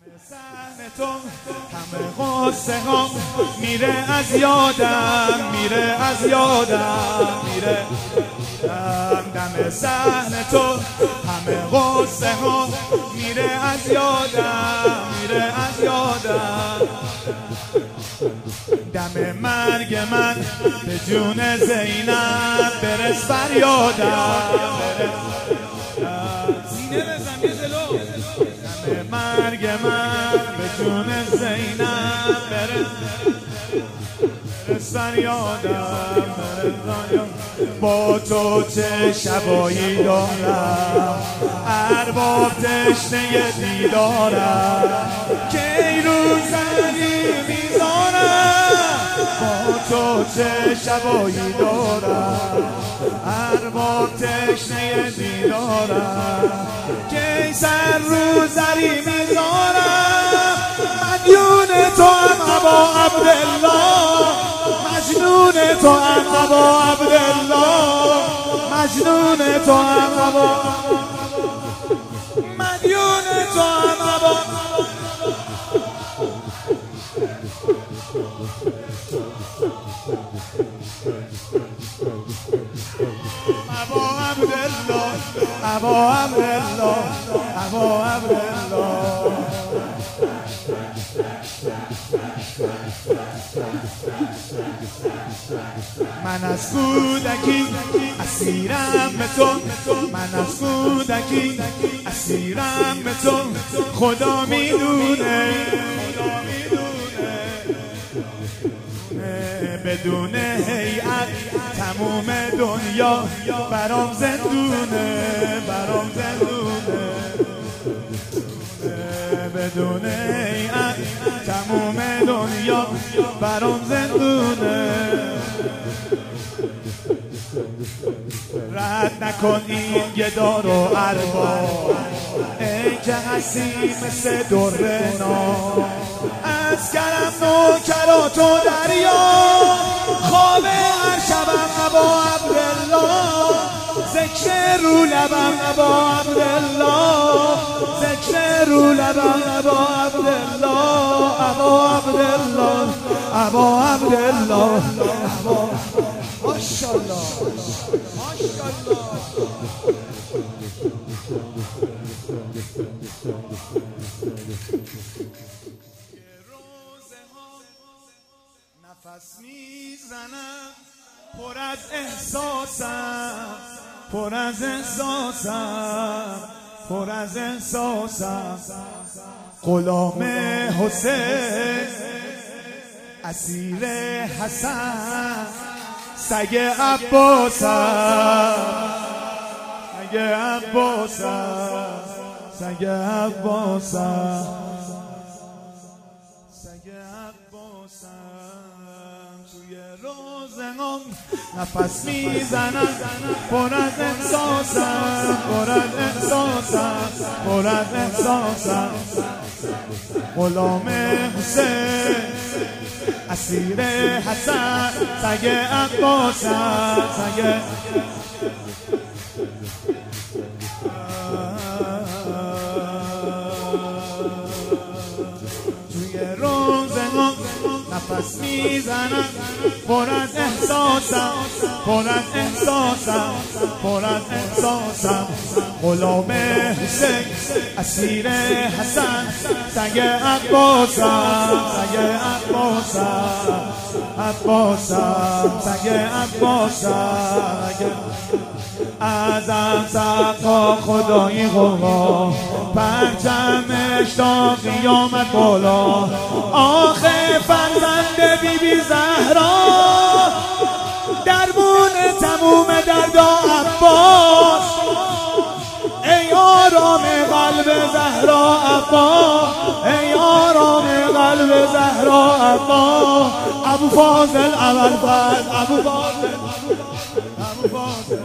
صحنه تو همه غصه ها میره از یادم، میره از یادم، میره دم صحنه تو همه غصه ها میره از یادم، میره از یادم. دم مرگ من به جون زینب برس فریادم، سینه بزن یه جلو. دم مرگ من به جون زینب برس فریادم. با تو چه شبایی دارم، ارباب تشنه دیدارم، کی روزنی میذارم. با تو چه شبایی دارم، ارباب تشنه دیدارم، کی سر روزری میذارم. مدیون تو هم ابا عبدالله، مجنون تو هم ابا عبدالله، مجنون تو هم ابا، مدیون تو هم ابا ابا عبدالله، ابا عبدالله، ابا عبدالله. من از کودکی اسیرم به تو، من از کودکی اسیرم به تو، خدا میدونه بدون هیئت تموم دنیا برام زندونه، برام زندونه. بدون هیئت تموم دنیا برام زندونه. رد نکن این گدا رو ارباب، ای که هستی مثل در ناب. از کرم نوکرات و دریا، خواب هر شبم ابا عبدالله، ذکر رو لبم ابا عبدالله، ذکر رو لبم ابا عبدالله، ابا عبدالله، ابا عبدالله، ابا ماشاءالله ماشاءالله. نفس میزنم پر از احساسم، پر از احساسم، پر از احساسم. غلام حسین اسیر حسن، سگ عباسم، سگ عباسم، سگ عباسم، سگ عباسم. توی روزنام نفس میزنم پر از احساسم، پر از احساسم، پر از احساسم. غلام حسین اسیر حسن، سگ عباسم، سگ توی روزنام نفس میزنم پر از احساسم، پر از احساسم، پر از احساسم. غلام حسین اسیر حسن، سگ عباسم، سگ عباسم، عباسم، سگ عباسم. ازم سقا خدای قوا، پرچمش تا قیامت بالا. آخه فرزند بی بی زهرا، درمون تموم دردا عباس. ای آرام قلب زهرا عبا، ای آرام قلب زهرا عبا. ابو فاضل اول فرد، ابو فاضل، ابو فاضل.